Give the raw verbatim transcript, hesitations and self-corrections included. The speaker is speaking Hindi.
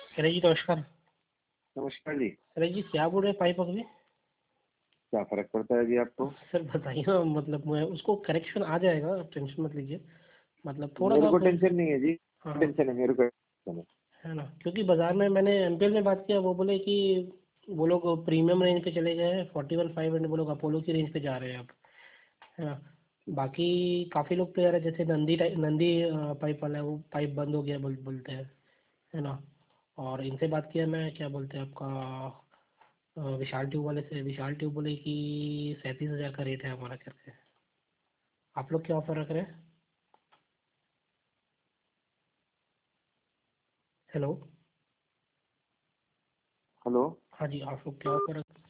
अरे जी नमस्कार। नमस्कार जी। अरे जी क्या बोल रहे हैं पाइप अभी? क्या फर्क पड़ता है जी आपको? सर बताइए ना, मतलब मैं उसको करेक्शन आ जाएगा, आप टेंशन मत लीजिए। मतलब थोड़ा मेरे सा को कोई। टेंशन नहीं है जी। हाँ हाँ। टेंशन है मेरे को टेंशन है। है ना, क्योंकि बाजार में मैंने एमपीएल में बात किया, वो बोले कि वो लोग प्रीमियम रेंज पे चले गए हैं, फोर्टी वन फाइव हंड्रेड वो लोग अपोलो की रेंज पे जा रहे हैं अब। है ना। बाकी काफ़ी लोग तो यार जैसे नंदी टाइप नंदी अ, पाइप वाला है, वो पाइप बंद हो गया बोल बोलते हैं। है ना। और इनसे बात किया मैं, क्या बोलते हैं आपका, अ, विशाल ट्यूब वाले से। विशाल ट्यूब बोले कि सैंतीस हज़ार का रेट है हमारा करके। आप लोग क्या ऑफर रख रहे हैं? हेलो। हेलो। हाँ जी, आप लोग क्या ऑफर रख